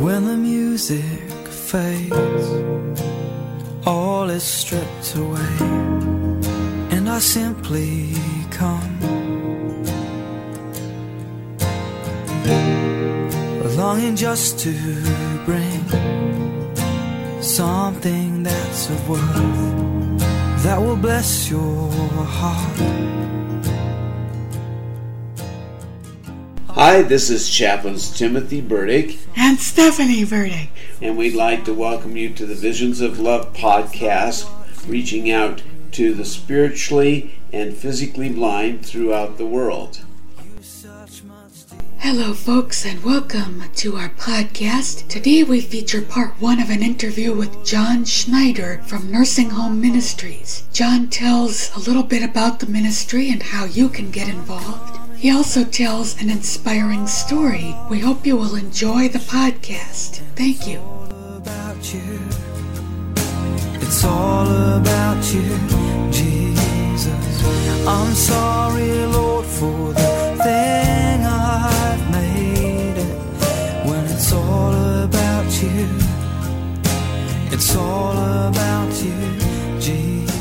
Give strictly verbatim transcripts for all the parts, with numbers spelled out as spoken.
When the music fades, all is stripped away, and I simply come, longing just to bring something that's of worth that will bless your heart. Hi, this is Chaplains Timothy Burdick and Stephanie Burdick, and we'd like to welcome you to the Visions of Love podcast, reaching out to the spiritually and physically blind throughout the world. Hello folks, and welcome to our podcast. Today we feature part one of an interview with John Schneider from Nursing Home Ministries. John tells a little bit about the ministry and how you can get involved. He also tells an inspiring story. We hope you will enjoy the podcast. Thank you. It's all about you, Jesus. I'm sorry, Lord, for the thing I've made it. When it's all about you, it's all about you, Jesus.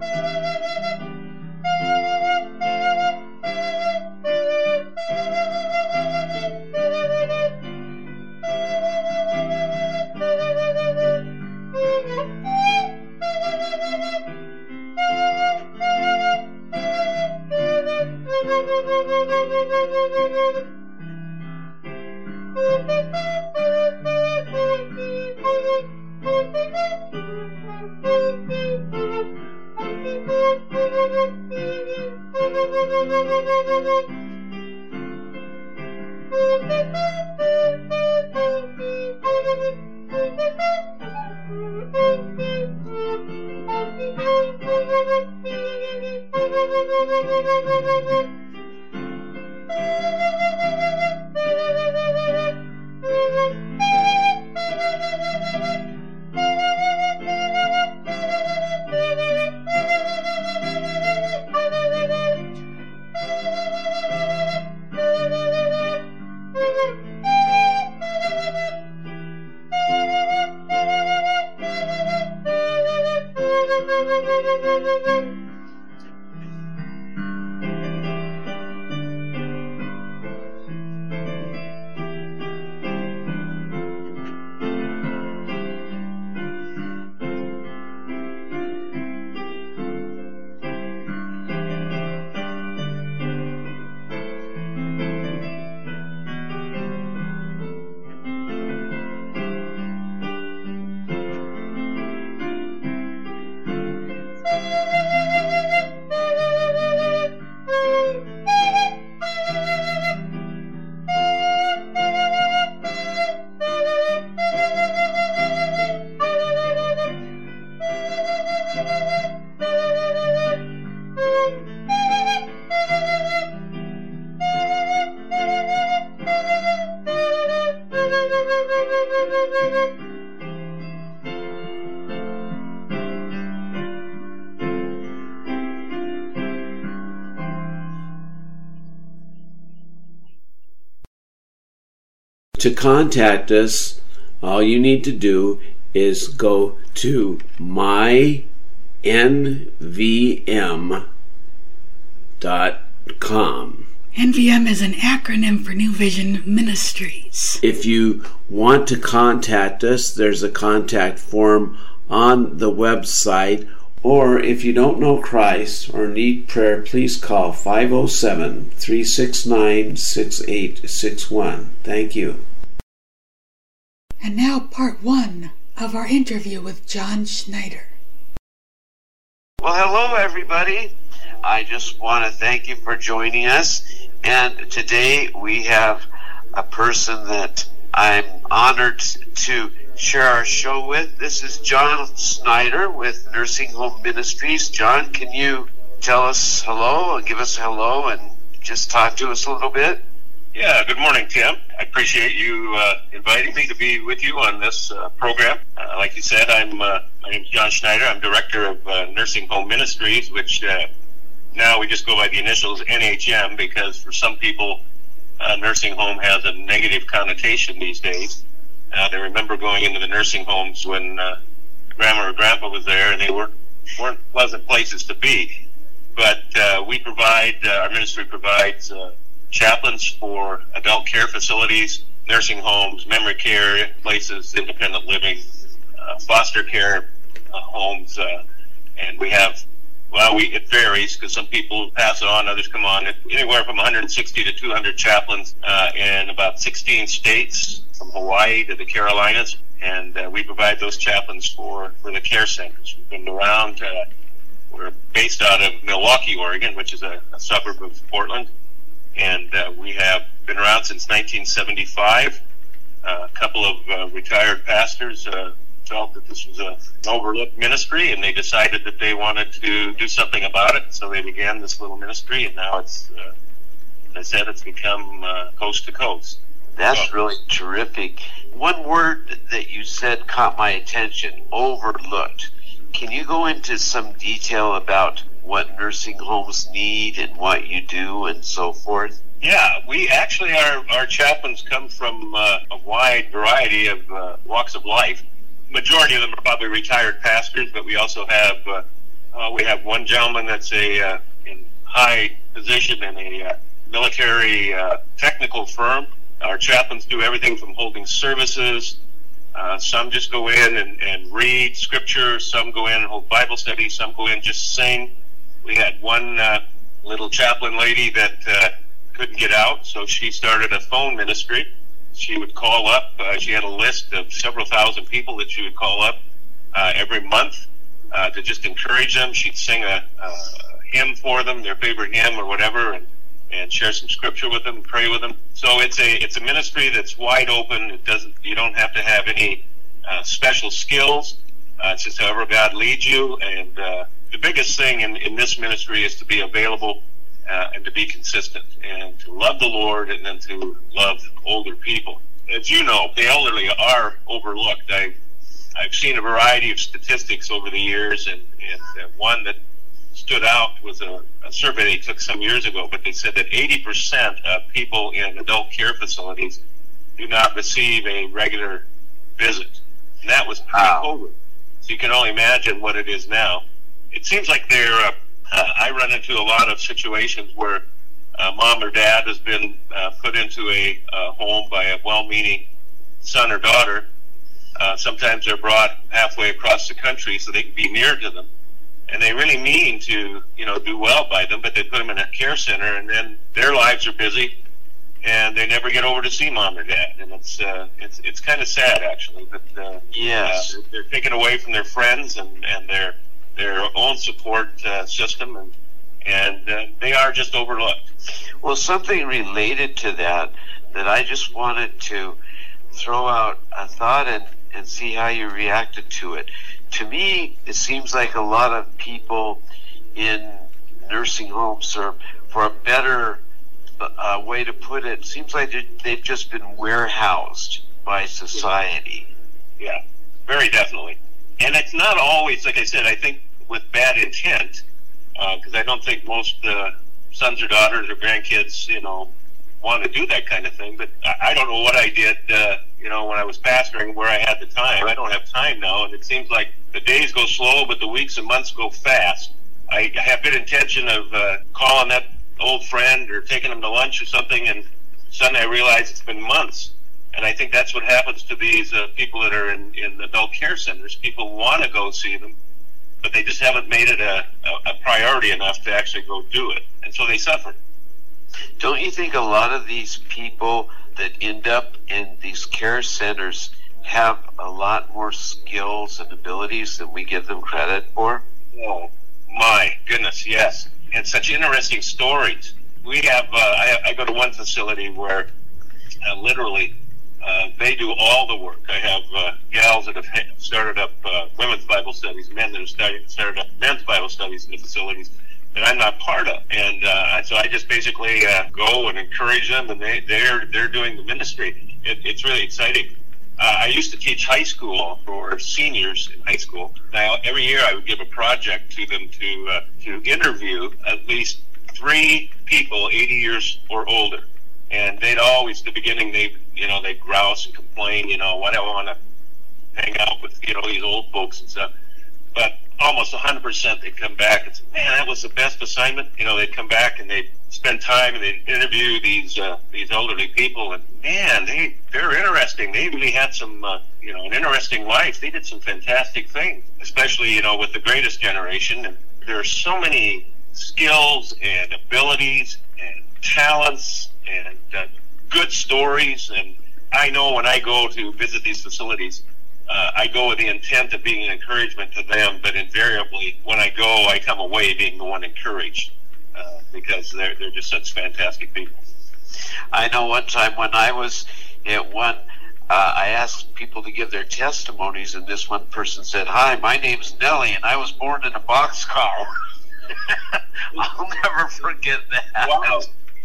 To contact us, all you need to do is go to my N V M dot com. N V M is an acronym for New Vision Ministries. If you want to contact us, there's a contact form on the website, or if you don't know Christ or need prayer, please call five oh seven, three six nine, six eight six one. Thank you. And now part one of our interview with John Schneider. Well, hello everybody. I just want to thank you for joining us. And today we have a person that I'm honored to share our show with. This is John Schneider with Nursing Home Ministries. John, can you tell us hello, give us a hello, and just talk to us a little bit? Yeah, good morning, Tim. I appreciate you uh, inviting me to be with you on this uh, program. Uh, like you said, I'm uh, my name is John Schneider. I'm director of uh, Nursing Home Ministries, which uh, now we just go by the initials N H M, because for some people, uh, nursing home has a negative connotation these days. Uh, they remember going into the nursing homes when uh, grandma or grandpa was there, and they weren't, weren't pleasant places to be. But uh, we provide, uh, our ministry provides uh, chaplains for adult care facilities, nursing homes, memory care places, independent living, uh, foster care uh, homes, uh, and we have, well, we it varies because some people pass on, others come on, anywhere from one hundred sixty to two hundred chaplains uh, in about sixteen states, from Hawaii to the Carolinas, and uh, we provide those chaplains for, for the care centers. We've been around, uh, we're based out of Milwaukee, Oregon, which is a, a suburb of Portland. And uh, we have been around since nineteen seventy-five. Uh, a couple of uh, retired pastors uh, felt that this was a, an overlooked ministry, and they decided that they wanted to do something about it. So they began this little ministry, and now it's, uh, as I said, it's become uh, coast to coast. That's so really terrific. One word that you said caught my attention, overlooked. Can you go into some detail about what nursing homes need and what you do and so forth? Yeah, we actually, our, our chaplains come from uh, a wide variety of uh, walks of life. Majority of them are probably retired pastors, but we also have uh, uh, Uh, we have one gentleman that's a uh, in high position in a uh, military uh, technical firm. Our chaplains do everything from holding services. Uh, some just go in and, and read scripture. Some go in and hold Bible studies. Some go in and just sing. We had one uh, little chaplain lady that uh, couldn't get out, so she started a phone ministry. She would call up. Uh, she had a list of several thousand people that she would call up uh, every month uh, to just encourage them. She'd sing a, a hymn for them, their favorite hymn or whatever, and, and share some scripture with them, pray with them. So it's a it's a ministry that's wide open. It doesn't you don't have to have any uh, special skills. Uh, it's just however God leads you. And uh, the biggest thing in, in this ministry is to be available uh, and to be consistent and to love the Lord and then to love older people. As you know, the elderly are overlooked. I, I've seen a variety of statistics over the years, and, and uh, one that stood out was a, a survey they took some years ago, but they said that eighty percent of people in adult care facilities do not receive a regular visit. And that was pre-COVID. Wow. So you can only imagine what it is now. It seems like they're, uh, uh, I run into a lot of situations where uh, mom or dad has been uh, put into a uh, home by a well-meaning son or daughter. Uh, sometimes they're brought halfway across the country so they can be near to them. And they really mean to, you know, do well by them, but they put them in a care center, and then their lives are busy, and they never get over to see mom or dad. And it's uh, it's it's kind of sad, actually. But uh, yes, uh, they're taken away from their friends and, and their their own support uh, system, and and uh, they are just overlooked. Well, something related to that that I just wanted to throw out a thought and, and see how you reacted to it. To me, it seems like a lot of people in nursing homes, or for a better uh, way to put it, seems like they've just been warehoused by society. Yeah, very definitely. And it's not always, like I said, I think with bad intent, because uh, I don't think most uh, sons or daughters or grandkids, you know, want to do that kind of thing. But I, I don't know what I did, uh, you know, when I was pastoring, where I had the time. I don't have time now, and it seems like the days go slow, but the weeks and months go fast. I have good intention of uh, calling that old friend or taking them to lunch or something, and suddenly I realize it's been months. And I think that's what happens to these uh, people that are in, in adult care centers. People want to go see them, but they just haven't made it a, a, a priority enough to actually go do it. And so they suffer. Don't you think a lot of these people that end up in these care centers have a lot more skills and abilities than we give them credit for? Oh, my goodness, yes. And such interesting stories. We have, uh, I, I go to one facility where uh, literally uh, they do all the work. I have uh, gals that have started up uh, women's Bible studies, men that have started, started up men's Bible studies in the facilities that I'm not part of. And uh, so I just basically uh, go and encourage them, and they, they're, they're doing the ministry. It, it's really exciting. Uh, I used to teach high school for seniors in high school. Now, every year I would give a project to them to uh, to interview at least three people eighty years or older. And they'd always, at the beginning, they you know, they'd grouse and complain, you know, why do I want to hang out with, you know, these old folks and stuff. But almost one hundred percent they'd come back and say, man, that was the best assignment. You know, they'd come back and they'd spend time and they'd interview these uh, these elderly people, and man, they they're interesting. They really had some uh, you know an interesting life. They did some fantastic things, especially you know with the greatest generation. And there are so many skills and abilities and talents and uh, good stories. And I know when I go to visit these facilities, Uh, I go with the intent of being an encouragement to them, but invariably, when I go, I come away being the one encouraged uh, because they're they're just such fantastic people. I know one time when I was at one, uh, I asked people to give their testimonies, and this one person said, "Hi, my name's Nellie, and I was born in a boxcar." I'll never forget that. Wow.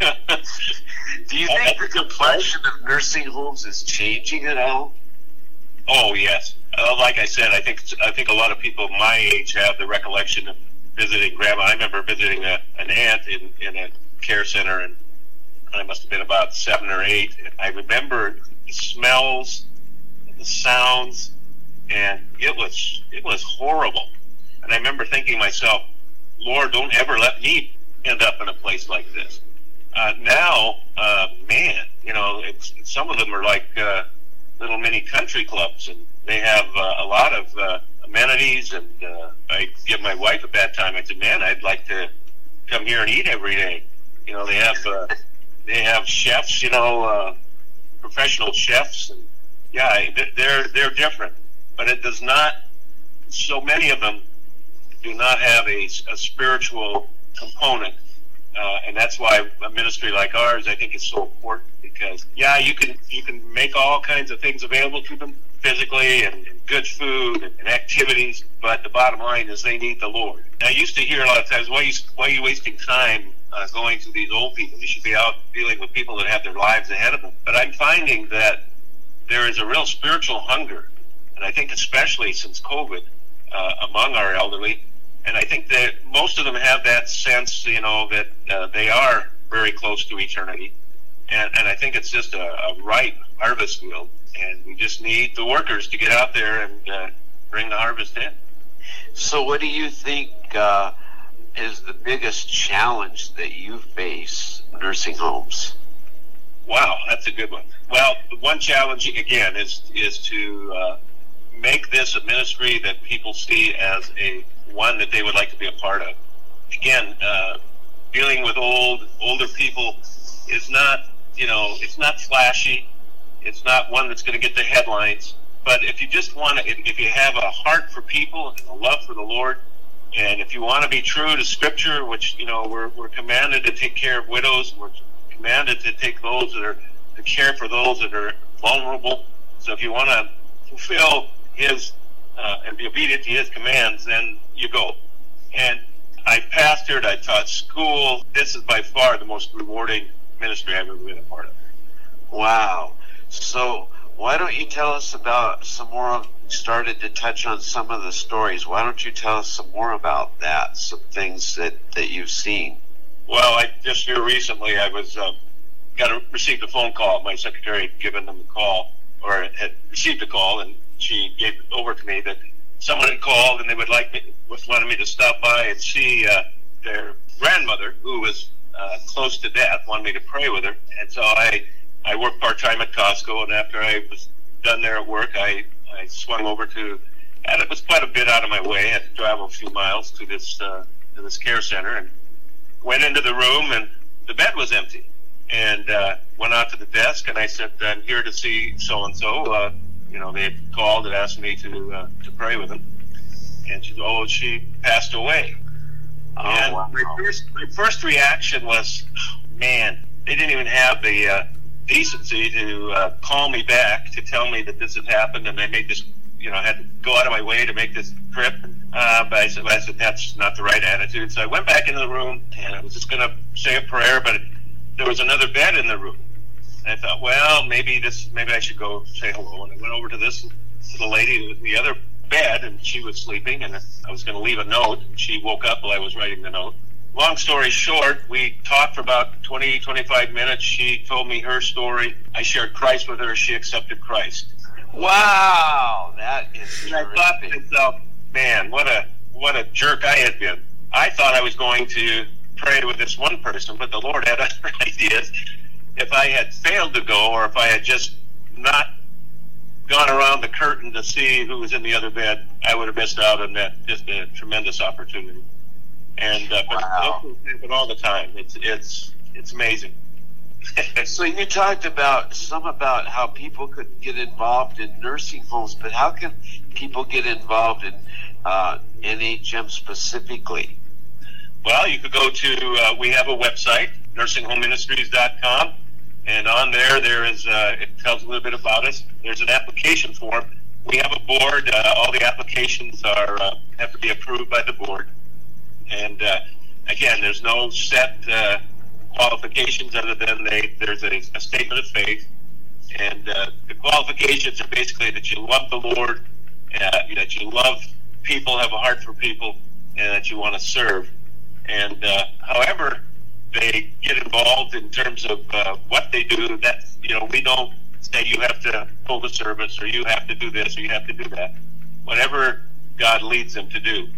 Do you think the complexion of nursing homes is changing at all? Oh yes, uh, like I said, I think I think a lot of people my age have the recollection of visiting grandma. I remember visiting a, an aunt in, in a care center, and I must have been about seven or eight. And I remember the smells, and the sounds, and it was it was horrible. And I remember thinking to myself, Lord, don't ever let me end up in a place like this. Uh, now, uh, man, you know, it's, some of them are like uh, little mini country clubs, and they have uh, a lot of uh, amenities. And uh, I give my wife a bad time. I said, man, I'd like to come here and eat every day. You know, they have uh, they have chefs, you know, uh, professional chefs, and yeah, they're they're different. But it does not. So many of them do not have a, a spiritual component. Uh, and that's why a ministry like ours, I think, is so important, because, yeah, you can you can make all kinds of things available to them physically, and, and good food and, and activities, but the bottom line is they need the Lord. And I used to hear a lot of times, why are you, why are you wasting time uh, going to these old people? You should be out dealing with people that have their lives ahead of them. But I'm finding that there is a real spiritual hunger, and I think especially since COVID, uh, among our elderly. And I think that most of them have that sense, you know, that uh, they are very close to eternity. And, and I think it's just a, a ripe harvest field. And we just need the workers to get out there and uh, bring the harvest in. So what do you think uh, is the biggest challenge that you face in nursing homes? Wow, that's a good one. Well, one challenge, again, is, is to uh, make this a ministry that people see as a one that they would like to be a part of. Again, uh, dealing with old, older people is not, you know, it's not flashy. It's not one that's going to get the headlines. But if you just want to, if, if you have a heart for people and a love for the Lord, and if you want to be true to Scripture, which, you know, we're, we're commanded to take care of widows, we're commanded to take those that are, to care for those that are vulnerable. So if you want to fulfill His Uh, and be obedient to His commands, then you go. And I pastored, I taught school. This is by far the most rewarding ministry I've ever been a part of. Wow. So why don't you tell us about some more of, started to touch on some of the stories. Why don't you tell us some more about that, some things that, that you've seen? Well, I just here recently, I was, uh, got a, received a phone call. My secretary had given them a call, or had received a call, and she gave it over to me that someone had called and they would like me, was wanted me to stop by and see uh, their grandmother, who was uh, close to death, wanted me to pray with her. And so I, I worked part-time at Costco, and after I was done there at work, I, I swung over to, and it was quite a bit out of my way. I had to travel a few miles to this, uh, to this care center, and went into the room, and the bed was empty. And uh, went out to the desk, and I said, I'm here to see so-and-so. Uh, You know, they had called and asked me to uh, to pray with them, and she said, "Oh, she passed away." Oh, and wow. my first my first reaction was, oh, "Man, they didn't even have the uh, decency to uh, call me back to tell me that this had happened, and they made this, you know, I had to go out of my way to make this trip." Uh, but I said, I said, "That's not the right attitude." So I went back into the room, and I was just going to say a prayer, but it, there was another bed in the room. And I thought, well, maybe this, maybe I should go say hello. And I went over to this little lady in the other bed, and she was sleeping, and I was going to leave a note. And she woke up while I was writing the note. Long story short, we talked for about twenty, twenty-five minutes. She told me her story. I shared Christ with her. She accepted Christ. Wow, that is And I thought to myself, man, what a what a jerk I had been. I thought I was going to pray with this one person, but the Lord had other ideas. If I had failed to go, or if I had just not gone around the curtain to see who was in the other bed, I would have missed out on that, just a tremendous opportunity. And uh, but wow. It happens all the time. It's it's it's amazing. So you talked about some about how people could get involved in nursing homes, but how can people get involved in uh, N H M specifically? Well, you could go to, uh, we have a website, nursing home ministries dot com, and on there, there is, uh, it tells a little bit about us. There's an application form. We have a board. Uh, all the applications are uh, have to be approved by the board. And uh, again, there's no set uh, qualifications other than they, there's a, a statement of faith. And uh, the qualifications are basically that you love the Lord, uh, that you love people, have a heart for people, and that you want to serve. And uh, however they get involved in terms of uh, what they do, that's, you know, we don't say you have to hold a service or you have to do this or you have to do that. Whatever God leads them to do.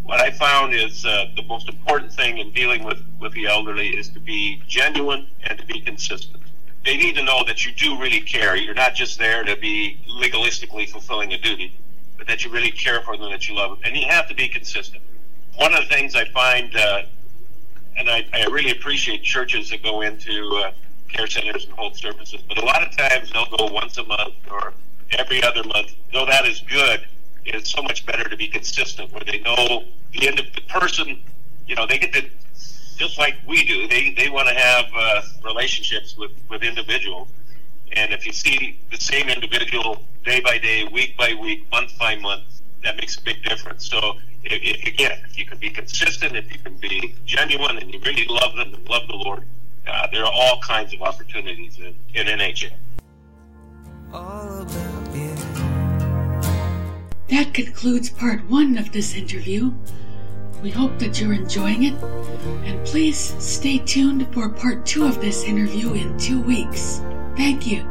what I found is uh, the most important thing in dealing with, with the elderly is to be genuine and to be consistent. They need to know that you do really care. You're not just there to be legalistically fulfilling a duty, but that you really care for them, that you love them. And you have to be consistent. One of the things I find, uh, and I, I really appreciate churches that go into uh, care centers and hold services, but a lot of times they'll go once a month or every other month. Though that is good, it's so much better to be consistent, where they know the end of the person, you know, they get to, just like we do, they, they want to have uh, relationships with, with individuals. And if you see the same individual day by day, week by week, month by month, that makes a big difference. So, if, if, again, if you can be consistent, if you can be genuine, and you really love them and love the Lord, uh, there are all kinds of opportunities in, in N H A. All about you. That concludes part one of this interview. We hope that you're enjoying it, and please stay tuned for part two of this interview in two weeks. Thank you.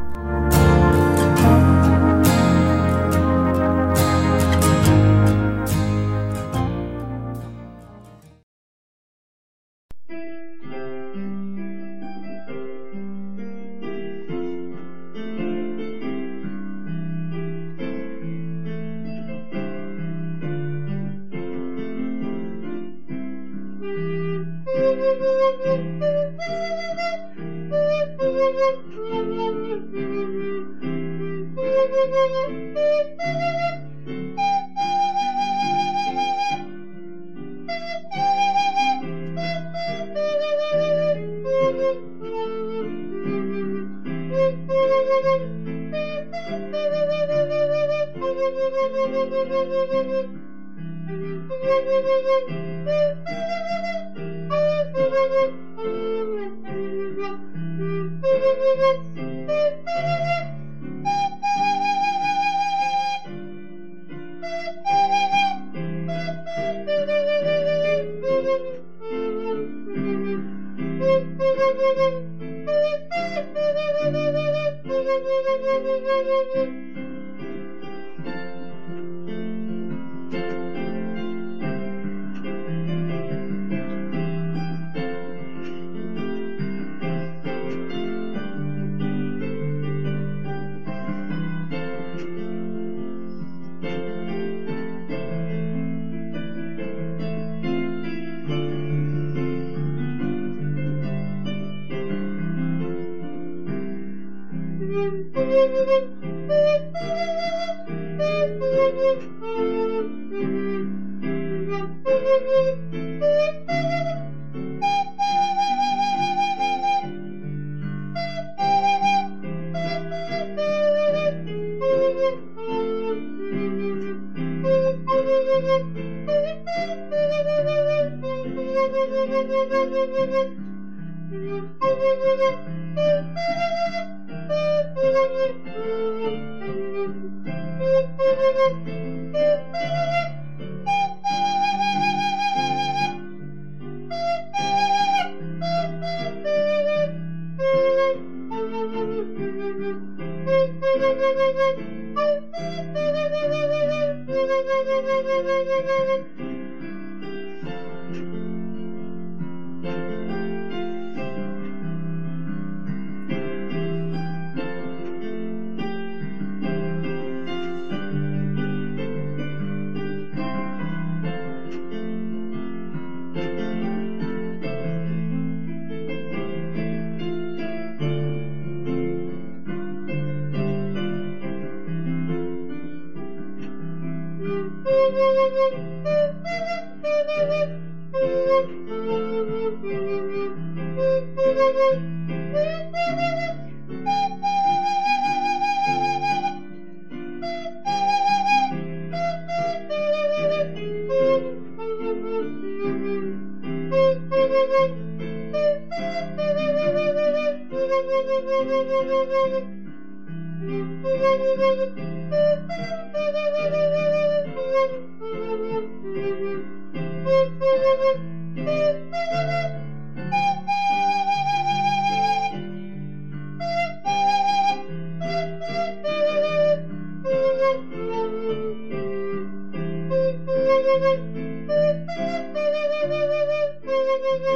Thank you.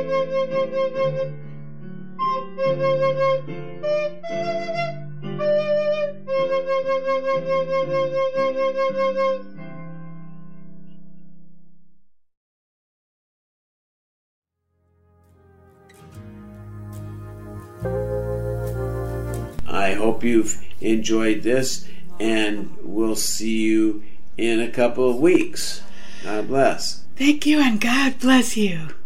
I hope you've enjoyed this, and we'll see you in a couple of weeks. God bless. Thank you, and God bless you.